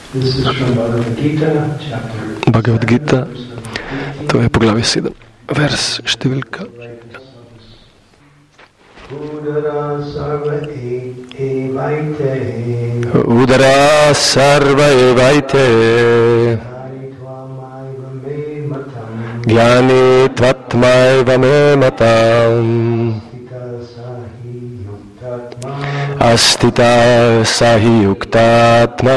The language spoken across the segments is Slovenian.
Bhagavad Gita, to je poglavje 7, vers številka. Udara sarva evaite Jnani tvatmaiva me matam Astita sahi yuktatma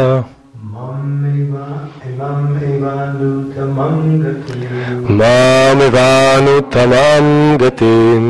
Mam evanutamam gatim.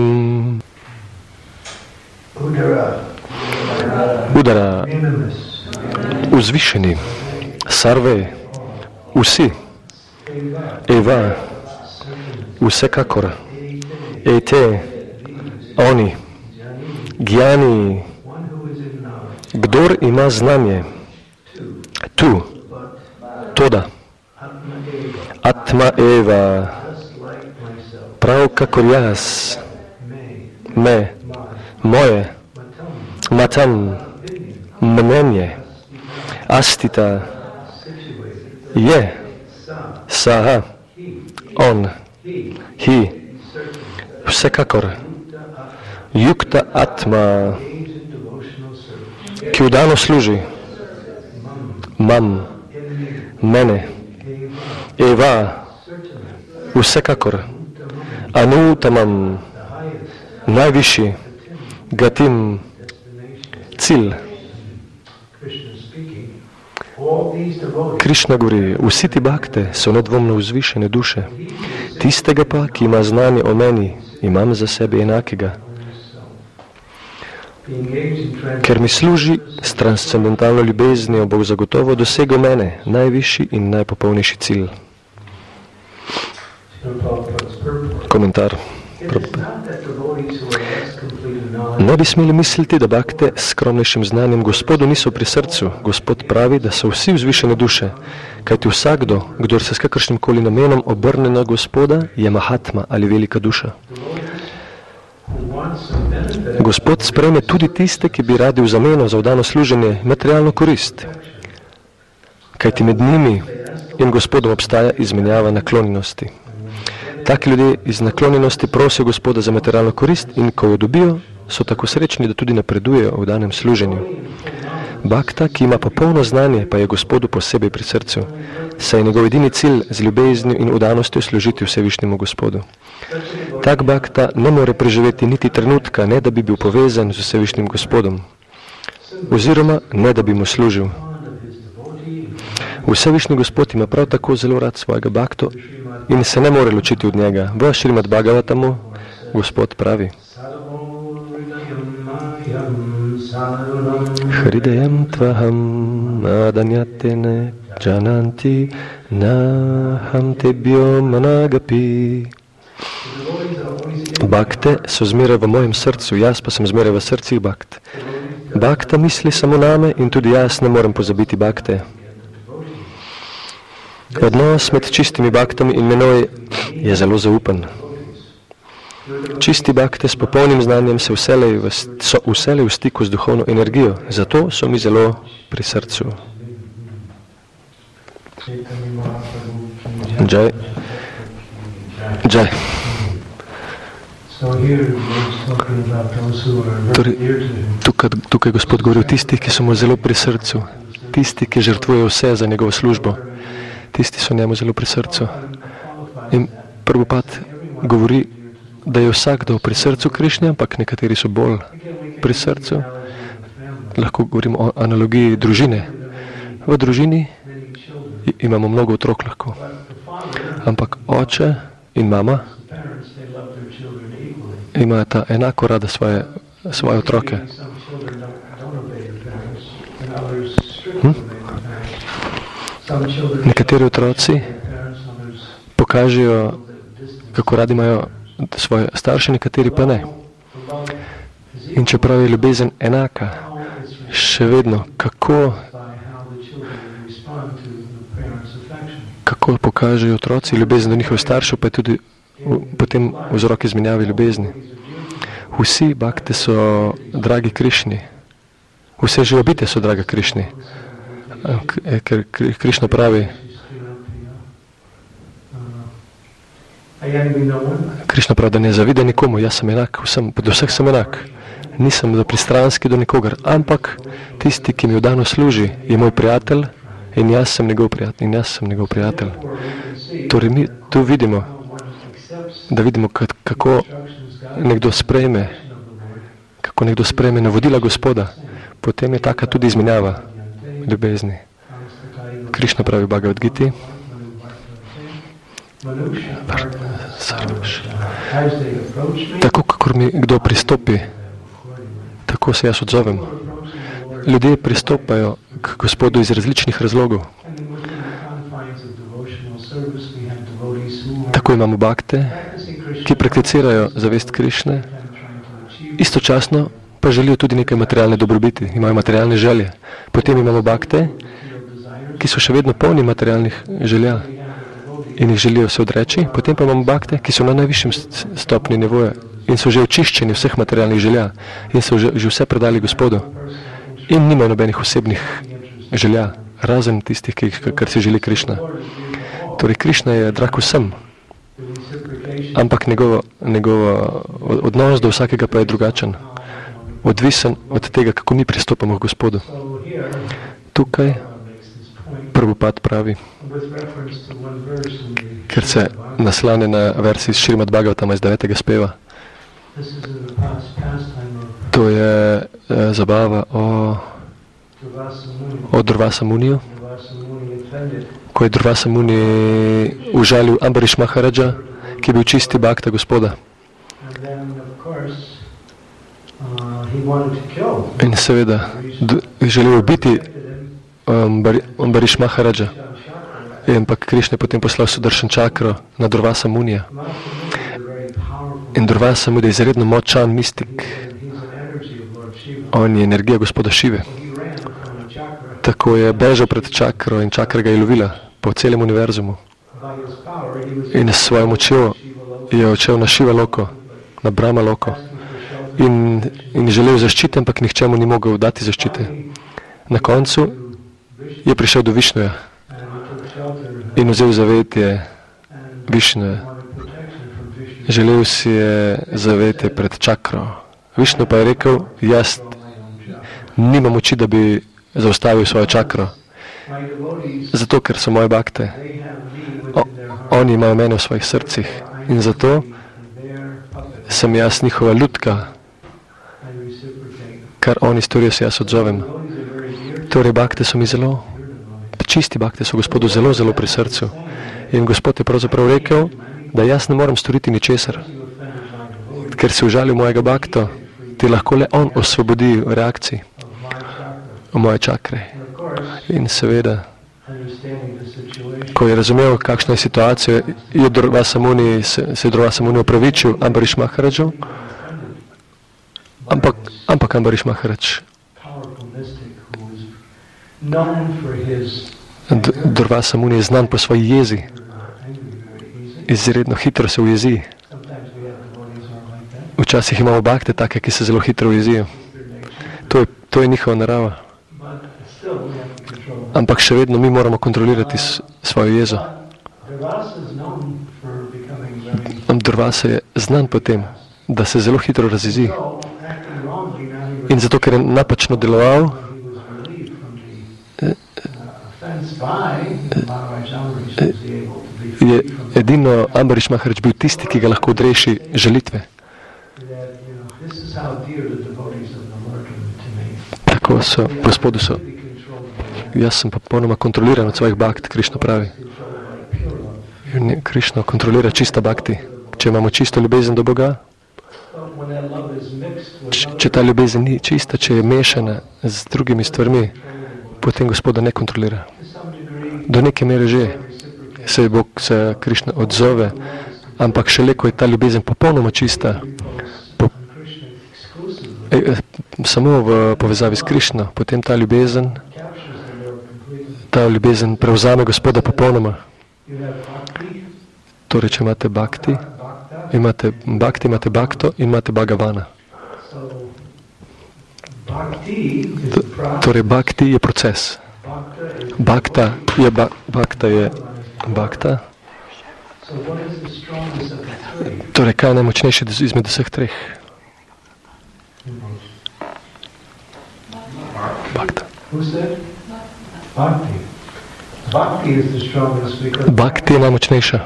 Udara, vzvišeni, sarve, vsi, eva, vsekakor, ete, oni, gyani, kdor ima znanje, tu, toda, atma eva, prav kakor jaz, me, moje, matam, mnenje, astita, je, saha, on, hi, vsekakor, yukta atma, ki vdano služi, mam, mene, eva, vsekakor, anutamam, najvišji, gatim, cilj. Krišna govori, vsi ti bhakte so nedvomno vzvišene duše. Tistega pa, ki ima znanje o meni, imam za sebe enakega. Ker mi služi s transcendentalno ljubeznijo, bo zagotovo dosegel mene, najvišji in najpopolnejši cilj. Komentar. Ne bi smeli misliti, da bhakte s skromnejšim znanjem Gospodu niso pri srcu. Gospod pravi, da so vsi vzvišene duše, kajti vsakdo, kdor se s kakršnim koli namenom obrne na Gospoda, je mahatma ali velika duša. Gospod sprejme tudi tiste, ki bi radi v zameno za vdano služenje materialno korist, kajti med njimi in Gospodom obstaja izmenjava naklonjenosti. Taki ljudje iz naklonjenosti prosijo Gospoda za materialno korist in ko jo dobijo, so tako srečni, da tudi napredujejo v danem služenju. Bhakta, ki ima popolno znanje, pa je Gospodu posebej pri srcu, saj je njegov edini cilj z ljubeznijo in vdanostjo služiti Vsevišnjemu Gospodu. Tak bhakta ne more preživeti niti trenutka, ne da bi bil povezan z Vsevišnjim Gospodom, oziroma ne da bi mu služil. Vsevišnji Gospod ima prav tako zelo rad svojega bhakto in se ne more ločiti od njega. V Šrimad Bhagavatamu Gospod pravi: Hridayam tvaham adanyatene jananti naham tebhyo managapi. Bhakte so zmeraj v mojem srcu, jaz pa sem zmeraj v srcih bhakt. Bhakta misli samo name in tudi jaz ne morem pozabiti bhakte. Odnos med čistimi bhaktami in menoj je zelo zaupen. Čisti bhakte s popolnim znanjem so vselej v stiku z duhovno energijo, zato so mi zelo pri srcu. Jai. Jai. Torej, tukaj Gospod govori o tistih, ki so mu zelo pri srcu, tisti, ki žrtvujejo vse za njegovo službo. Tisti so njemu zelo pri srcu. In Prabhupada govori, da je vsakdo pri srcu Krišnja, ampak nekateri so bolj pri srcu. Lahko govorimo o analogiji družine. V družini imamo mnogo otrok lahko. Ampak oče in mama imajo enako rada svoje otroke. Nekateri otroci pokažejo, kako radi imajo svoje starše, nekateri pa ne. In čeprav je ljubezen enaka, še vedno, kako pokažejo otroci ljubezen do njihovih staršev, pa je tudi potem vzrok izmenjave ljubezni. Vsi bhakte so dragi Krišni. Vse žive bitje so draga Krišni. Ker Krišna pravi, da ne zavida nikomu, jaz sem enak, do vseh sem enak. Nisem pristranski do nikogar, ampak tisti, ki mi vdano služi, je moj prijatelj in jaz sem njegov prijatelj. Torej mi tu vidimo, kako nekdo sprejme navodila Gospoda, potem je taka tudi izmenjava ljubezni. Krišna pravi v Bhagavad Giti, tako kakor mi kdo pristopi, tako se jaz odzovem. Ljudje pristopajo k Gospodu iz različnih razlogov. Tako imamo bakte, ki prakticirajo zavest Krišne, istočasno pa želijo tudi nekaj materialne dobrobiti, imajo materialne želje. Potem imamo bakte, ki so še vedno polni materialnih želja in jih želijo se odreči. Potem pa imamo bakte, ki so na najvišjem stopni nivoja in so že očiščeni vseh materialnih želja in so že vse predali Gospodu in nimajo nobenih osebnih želja, razen tistih, kar si želi Krišna. Torej, Krišna je drag vsem, ampak njegov odnos do vsakega pa je drugačen, odvisen od tega, kako mi pristopamo k Gospodu. Tukaj Prabhupada pravi, ker se naslane na versi iz Šrimad Bhagavatama iz 9. speva. To je zabava o Durvasa Muniju, ko je Durvasa Muni užalil Ambarish Maharaja, ki je bil čisti bhakta Gospoda. In seveda želel ubiti Ambarish Maharaja. Ampak Krišna je potem poslal Sudarshan čakro na Durvasa Munija. In Durvasa Muni je izredno močan mistik. On je energija Gospoda Šive. Tako je bežal pred čakro in čakra ga je lovila po celem univerzumu. In s svojo močjo je odšel na Šiva loko, na Brahma loko. In želel zaščite, ampak nihče mu ni mogel dati zaščite. Na koncu je prišel do Višnuja in vzel zavetje Višnuja. Želel si je zavetje pred čakro. Višnu pa je rekel, jaz nimam moči, da bi zaustavil svojo čakro. Zato, ker so moje bakte. Oni imajo mene v svojih srcih. In zato sem jaz njihova ljudka. Kar oni storijo, se jaz odzovem. Torej, bakte so mi čisti bakte so Gospodu zelo, zelo pri srcu. In Gospod je pravzaprav rekel, da jaz ne morem storiti ničesar. Ker si užalil mojega bakto, ti lahko le on osvobodi v reakciji v moje čakre. In seveda, ko je razumel, kakšna je situacija, je Durvasa Muni opravičil Ambarish Maharaju, ampak Ambarish Maharaj Durvasa Muni je znan po svoji jezi. Izredno hitro se ujezi. Včasih imamo bakte take, ki se zelo hitro ujezijo. To je njihova narava. Ampak še vedno mi moramo kontrolirati svojo jezo. Durvasa je znan po tem, da se zelo hitro razjezi. In zato, ker je napačno deloval, je edino Ambarish Maharaj bil tisti, ki ga lahko odreši žalitve. Tako so, Gospodu so, jaz sem pa popolnoma kontroliran od svojih bhakt, Krišna pravi. Krišna kontrolira čista bhakti. Če imamo čisto ljubezen do Boga, če ta ljubezen ni čista, če je mešana z drugimi stvarmi, potem Gospoda ne kontrolira. Do neke mere že se Krišna odzove, ampak šele, ko je ta ljubezen popolnoma čista, samo v povezavi s Krišno, potem ta ljubezen prevzame Gospoda popolnoma. Torej, če imate bhakti, imate bhakto in imate Bhagavana. Torej, bhakti je proces. Bhakta je bhakta. Torej, kaj je najmočnejše izmed vseh treh? Bhakta. Bhakti je najmočnejša.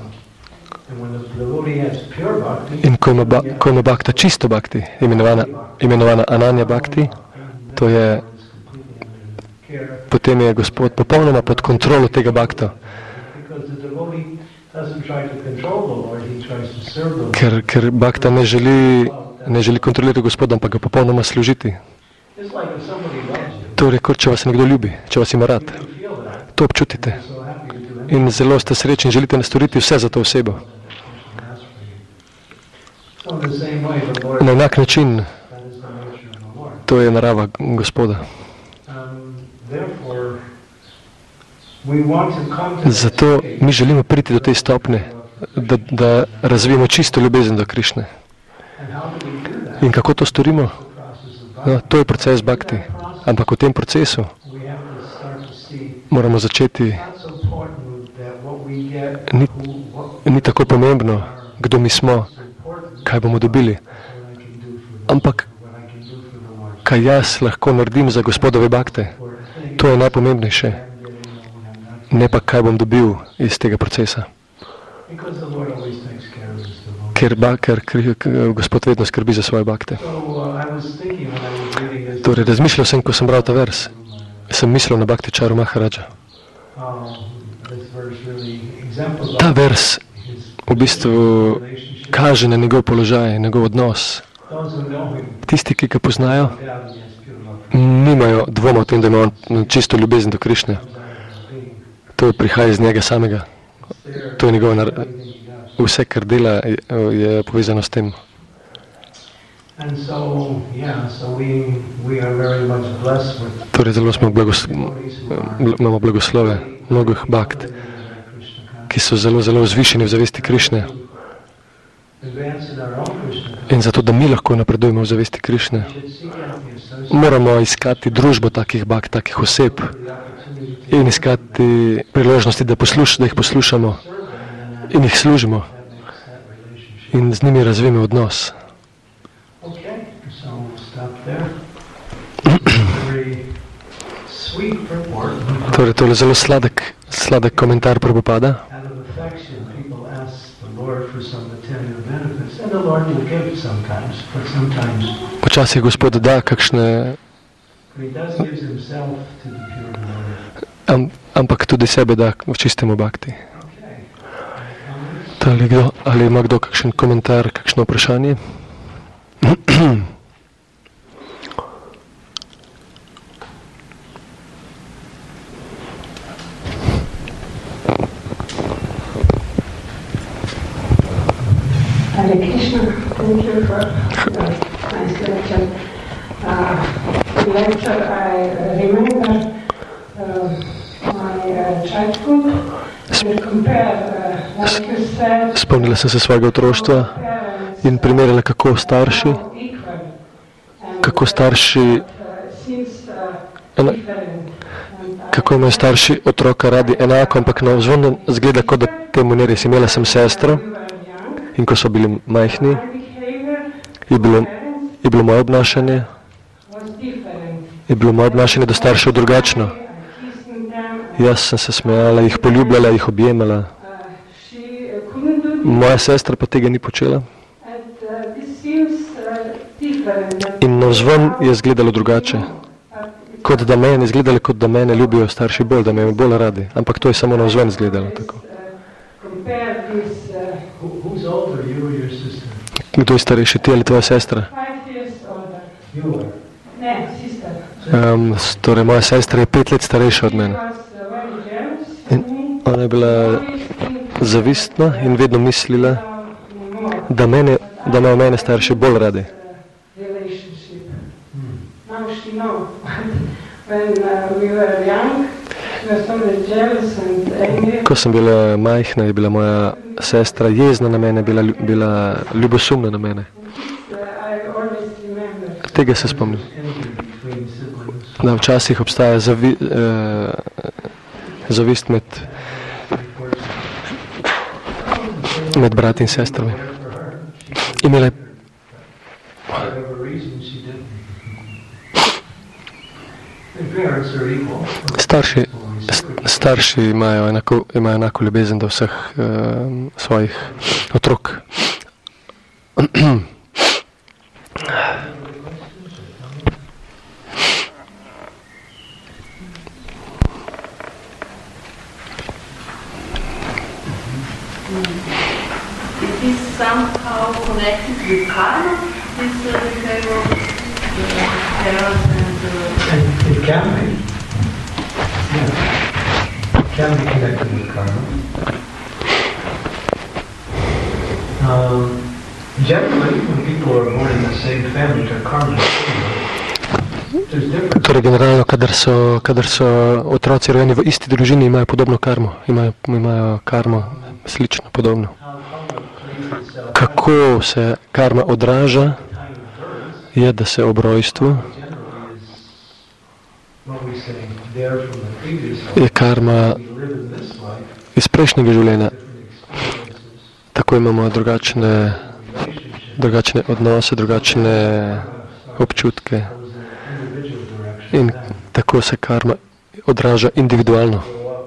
In ko ima bhakta čisto bhakti, imenovana Ananya bhakti, to je, potem je Gospod popolnoma pod kontrolo tega bhakta. Ker bhakta ne želi kontrolirati Gospoda, ampak ga popolnoma služiti. Torej, kot če vas nekdo ljubi, če vas ima rad, to občutite. In zelo ste srečni in želite nastoriti vse za to osebo. Na enak način, to je narava Gospoda. Zato mi želimo priti do te stopnje, da razvijemo čisto ljubezen do Krišne. In kako to storimo? No, to je proces bhakti. Ampak v tem procesu moramo začeti, ni tako pomembno, kdo mi smo, kaj bomo dobili, ampak kaj jaz lahko naredim za Gospodove bhakte. To je najpomembnejše. Ne pa, kaj bom dobil iz tega procesa. Ker Gospod vedno skrbi za svoje bhakte. Torej, razmišljal sem, ko sem bral ta vers, sem mislil na Bhakti Charu Maharaja. Ta vers v bistvu kaže na njegov položaj, njegov odnos. Tisti, ki ga poznajo, nimajo dvoma o tem, da ima on čisto ljubezen do Krišne. To prihaja iz njega samega. To je njegov vse, kar dela, je povezano s tem. Torej, zelo smo imamo blagoslove mnogih bhakt, ki so zelo, zelo vzvišeni v zavesti Krišne. In zato, da mi lahko napredujemo v zavesti Krišne, moramo iskati družbo takih bhakt, takih oseb in iskati priložnosti, da jih poslušamo in jih služimo in z njimi razvijemo odnos. Torej, to je zelo sladek komentar Prabhupada. Včasih Gospod da kakšne, ampak tudi sebe da v čistemu bhakti. Ali ima kdo kakšen komentar, kakšno vprašanje? Hare Krishna, thank you for nice lecture. I remember my childhood and compare, like you said, spomnila sem se svojega otroštva in primerjala, kako imajo starši otroka radi enako, ampak na vzven zgleda, kot da temu ne res. Imela sem sestro in ko so bili majhni, je bilo moje obnašanje do staršev drugačno. Jaz sem se smejala, jih poljubljala, jih objemala. Moja sestra pa tega ni počela. In navzven je izgledalo drugače. Kot da mene ljubijo starši bolj, da me bolj radi. Ampak to je samo navzven izgledalo tako. Kdo je starejši, ti ali tvoja sestra? Torej, moja sestra je 5 let starejša od mene. In ona je bila zavistna in vedno mislila, da imajo mene starši bolj radi. Ko sem bila majhna, je bila moja sestra jezna na mene, bila ljubosumna na mene. Tega se spomnim. da včasih obstaja zavist med brati in sestrami. Imela starši imajo enako ljubezen do vseh svojih otrok. It is somehow connected with karma, this behavior of the parents and It can be. Yeah. It can be connected with karma. Generally, when people are born in the same family, their karma is similar. There's different. Torej, generalno, kadar so otroci rojeni v isti družini, imajo podobno karmo, imajo karmo slično, podobno. Kako se karma odraža, je, da se ob rojstvu je karma iz prejšnjega življenja. Tako imamo drugačne odnose, drugačne občutke in tako se karma odraža individualno.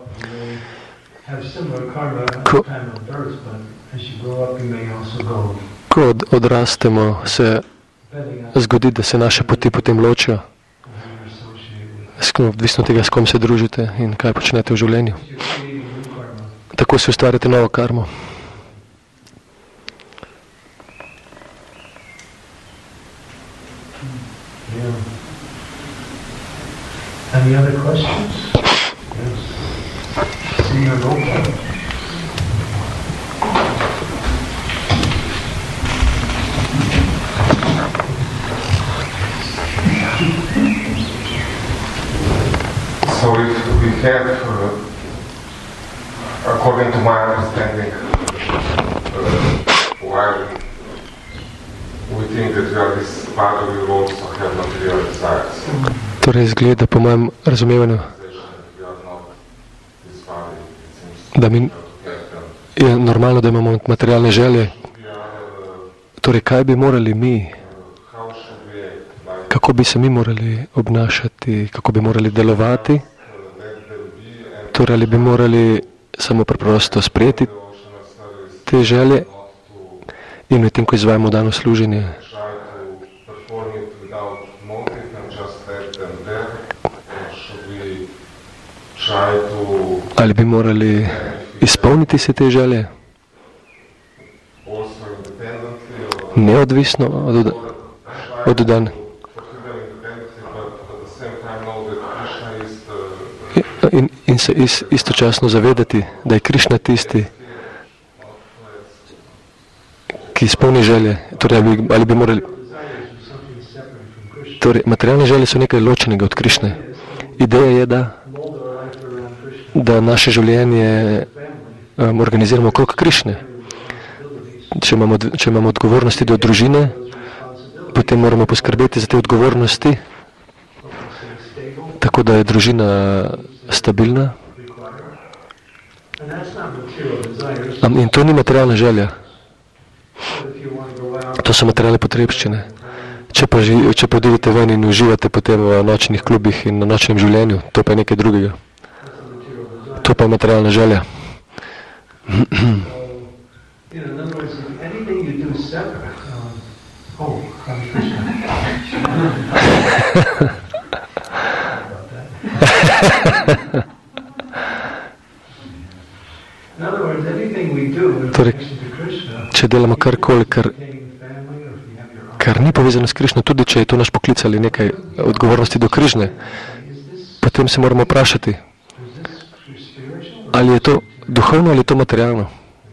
Ko odrastemo, se zgodi, da se naše poti potem ločijo, odvisno tega, s kom se družite in kaj počnete v življenju. Tako si ustvarjate novo karmo. Any other questions? Yes. See your roll call. So if we have, according to my understanding, while we think that we are this body, we also have material desires. Torej izgleda po mojem razumevanju, da mi je normalno, da imamo materialne želje. Torej, kaj bi morali mi, kako bi se mi morali obnašati, kako bi morali delovati, torej ali bi morali samo preprosto sprejeti te želje in medtem, ko izvajamo dano služenje, ali bi morali izpolniti se te želje neodvisno od dana. In se istočasno zavedati, da je Krišna tisti, ki izpolni želje. Torej, ali bi morali... Torej, materialne želje so nekaj ločenega od Krišne. Ideja je, da naše življenje organiziramo okrog Krišne. Če imamo odgovornosti do družine, potem moramo poskrbeti za te odgovornosti, tako da je družina stabilna. In to ni materialna želja. To so materialne potrebščine. Če pa odidete ven in uživate potem v nočnih klubih in na nočnem življenju, to pa je nekaj drugega. To pa je materialna želja. Torej, če delamo karkoli, kar ni povezano s Krišno, tudi če je to naš poklic ali nekaj odgovornosti do Krišne, potem se moramo vprašati, ali je to duhovno ali je to materialno.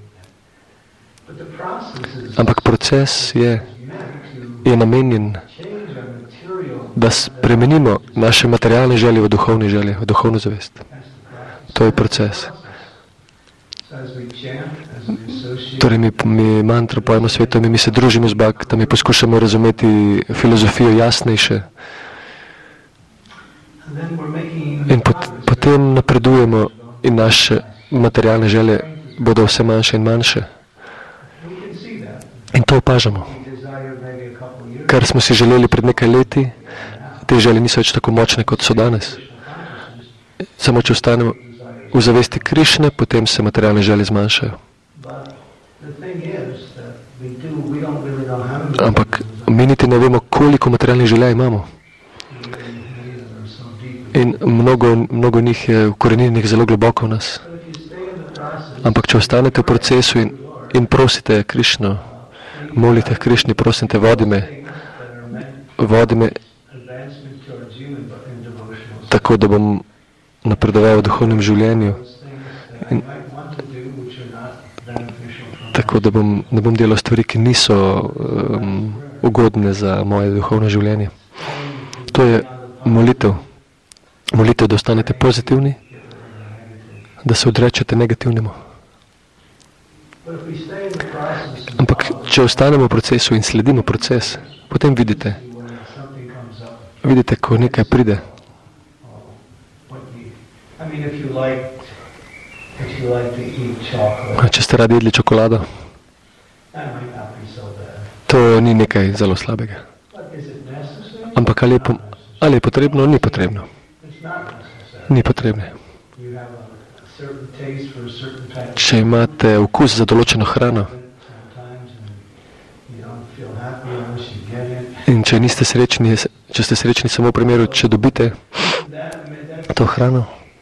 Ampak proces je namenjen, da spremenimo naše materialne želje v duhovne želje, v duhovno zavest. To je proces. Torej, mi mantro pojemo svetom in mi se družimo z Bhakta, mi poskušamo razumeti filozofijo jasnejše. In potem napredujemo in naše materialne želje bodo vse manjše in manjše. In to opažamo. Kar smo si želeli pred nekaj leti, te želje niso več tako močne, kot so danes. Samo če ostanemo v zavesti Krišne, potem se materialne želje zmanjšajo. Ampak mi niti ne vemo, koliko materialnih želja imamo. In mnogo njih je ukorenjenih zelo globoko v nas. Ampak če ostanete v procesu in prosite Krišno, molite Krišni, prosim te, vodi me tako, da bom napredoval v duhovnem življenju in tako, da ne bom delal stvari, ki niso ugodne za moje duhovno življenje. To je molitev. Molitev, da ostanete pozitivni, da se odrečete negativnemu. Ampak, če ostanemo v procesu in sledimo proces, potem vidite, ko nekaj pride. Če ste radi jedli čokolado, to ni nekaj zelo slabega. Ampak ali je potrebno? Ni potrebno. Ni potrebno. Če imate okus za določeno hrano in če ste srečni samo v primeru, če dobite to hrano,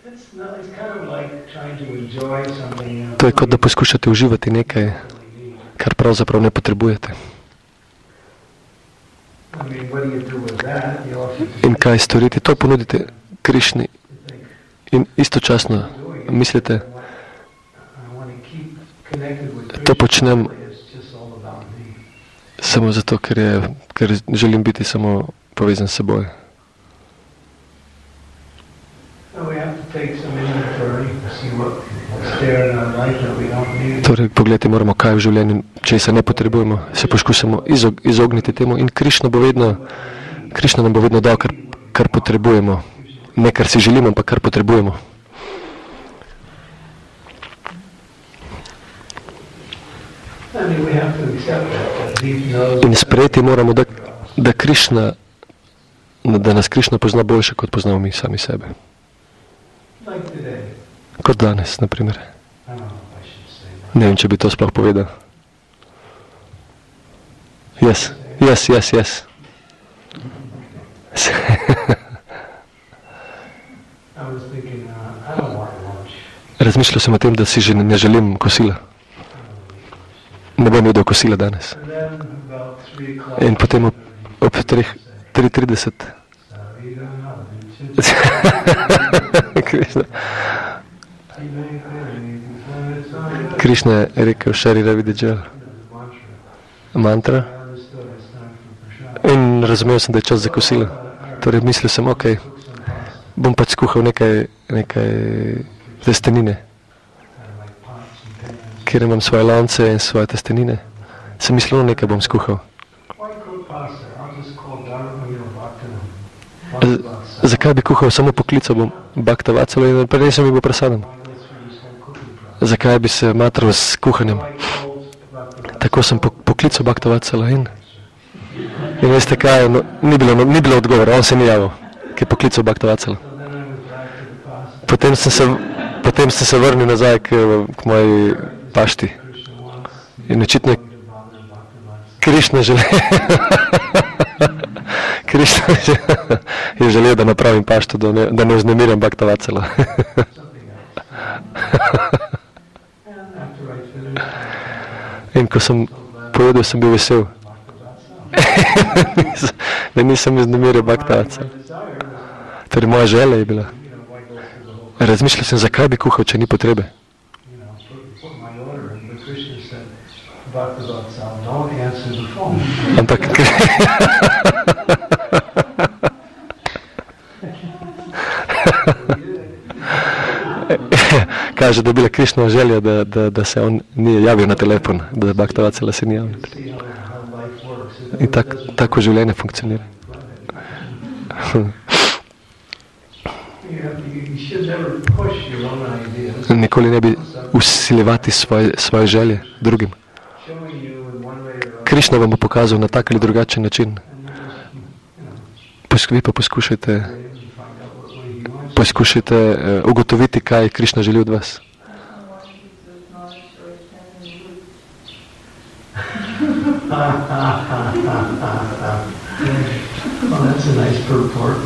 to je kot da poskušate uživati nekaj, kar pravzaprav ne potrebujete. In kaj storiti? To ponudite Krišni in istočasno mislite, to počnem samo zato, ker želim biti samo povezan s seboj. Torej, pogledajte, moramo, kaj v življenju, česa ne potrebujemo, se poskušamo izogniti temu in Krišna nam bo vedno dal, kar potrebujemo. Ne, kar si želimo, ampak kar potrebujemo. In sprejeti moramo, da Krišna, da nas Krišna pozna boljše, kot poznamo mi sami sebe. Kot danes, na primer. Ne vem, če bi to sploh povedal. Yes. Razmišljal sem o tem, da si že ne želim kosila. Ne bom jedel kosila danes. In potem ob 3:30 Krišna je rekel Šarira Vididžel mantra in razumel sem, da je čas za kosilo. Torej mislil sem, bom pač skuhal nekaj testenine, kjer imam svoje lonce in svoje testenine. Sem mislil, nekaj bom skuhal. Zakaj bi kuhal? Samo poklical bom Bhaktavatsalo in prinesel mi bo prasadam. Zakaj bi se matral s kuhanjem? Tako sem poklical Bhaktavatsalo in veste kaj, ni bilo odgovora, on se ni javil, ki je poklical Bhaktavatsalo. Potem sem se vrnil nazaj k moji pašti. In očitno je Krišna je želel, da napravim pašto, da ne vznemirjam Bhaktavatsalo. In ko sem pojedel, sem bil vesel. Da nisem vznemirjal Bhaktavatsalo. Torej moja želja je bila. Razmišljal sem, zakaj bi kuhal, če ni potrebe. Ampak kaže, da je bila Krišnova želja, da se on ni javil na telefon, da Bhaktavatsalo se ni javil. In tako življenje funkcionira. Nikoli ne bi usiljevati svoje želje drugim. Krišna vam bo pokazal na tak ali drugačen način. Vi pa poskušajte ugotoviti, kaj Krišna želi od vas. Well, that's a nice purport.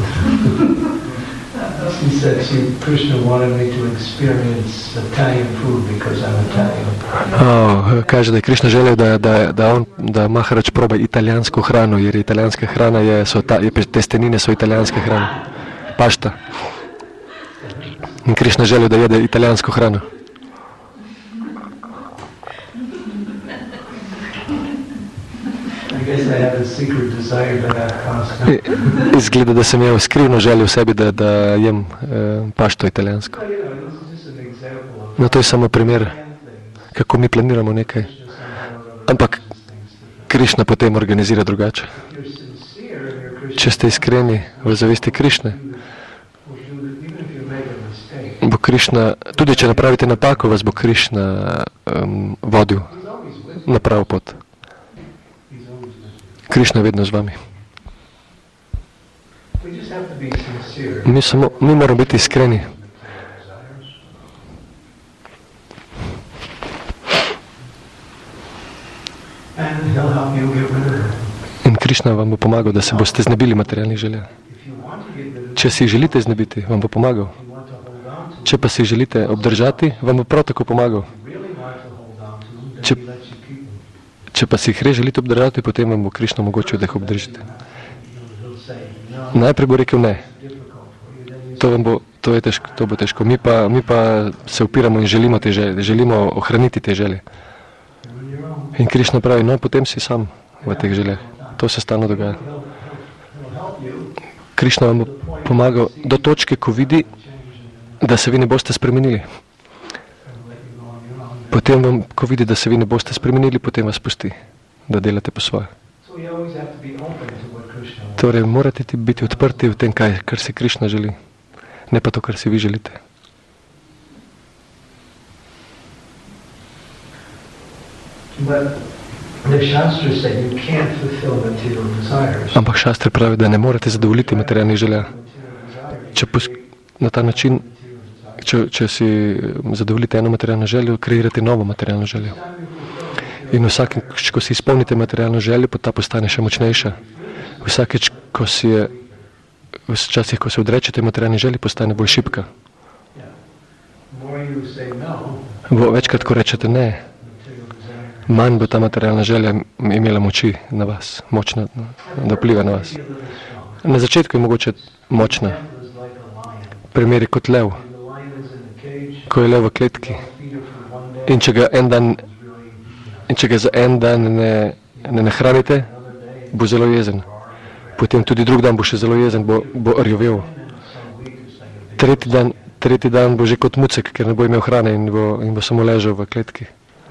She said Krishna wanted me to experience Italian food because I'm Italian. Kaže, da je Krišna želel, da Maharaj proba italijansko hrano, jer italijanska hrana testenine so italijanska hrana. Pašta. In Krišna želel, da jede italijansko hrano. Izgleda, da sem imel skrivno željo v sebi, da jem pašto italijansko. No, to je samo primer, kako mi planiramo nekaj. Ampak Krišna potem organizira drugače. Če ste iskreni v zavesti Krišne, bo Krišna, tudi če napravite napako, vas bo Krišna vodil na pravo pot. Krišna je vedno z vami. Mi moramo biti iskreni. In Krišna vam bo pomagal, da se boste znebili materialnih želja. Če si jih želite znebiti, vam bo pomagal. Če pa si jih želite obdržati, vam bo prav tako pomagal. Če pa si jih res želite obdržati, potem vam bo Krišna omogočil, da jih obdržite. Najprej bo rekel ne. To bo težko. Mi pa se upiramo in želimo te želje, želimo ohraniti te želje. In Krišna pravi, no, potem si sam v teh željah. To se stalno dogaja. Krišna vam bo pomagal do točke, ko vidi, da se vi ne boste spremenili. Potem, ko vidi, da se vi ne boste spremenili, potem vas pusti, da delate po svoje. Torej, morate biti odprti v tem, kar si Krišna želi, ne pa to, kar si vi želite. Ampak šastre pravi, da ne morete zadovoljiti materialnih želja. Na ta način, če si zadovoljite eno materialno željo, kreirate novo materialno željo. In vsakeč, ko si izpolnite materialno željo, ta postane še močnejša. Vsakeč, včasih, ko se odrečete materialni želji, postane bolj šibka. Večkrat, ko rečete ne, manj bo ta materialna želja imela moči na vas, močna, da vpliva na vas. Na začetku je mogoče močna. Primer je kot lev. Ko je lev v kletki in če ga za en dan ne nahranite, bo zelo jezen. Potem tudi drug dan bo še zelo jezen, bo rjovel. Tretji dan bo že kot mucek, ker ne bo imel hrane in bo samo ležal v kletki.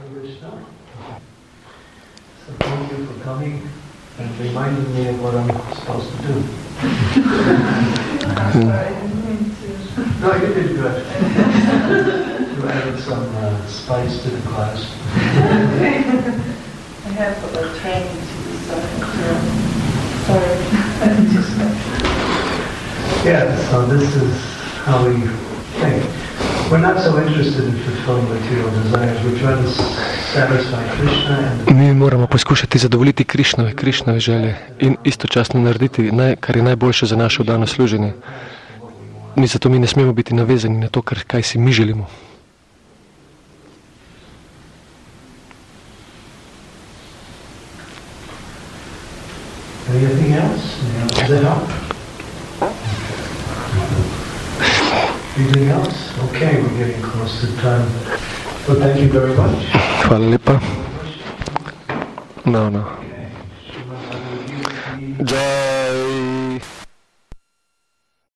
No, you did good. You added some spice to the class. I have a training to do something. Sorry. Yeah, so this is how we think. We're not so interested in fulfilling material desires. We're trying to satisfy Krishna and... Mi moramo poskušati zadovoljiti Krišnove želje in istočasno narediti, kar je najboljše za naše vdano služenje. Zato mi ne smemo biti navezani na to, kaj si mi želimo. Anything else? Does that help? Anything else? Okay, we're getting close to time. So thank you very much. Hvala lepa. No. Jai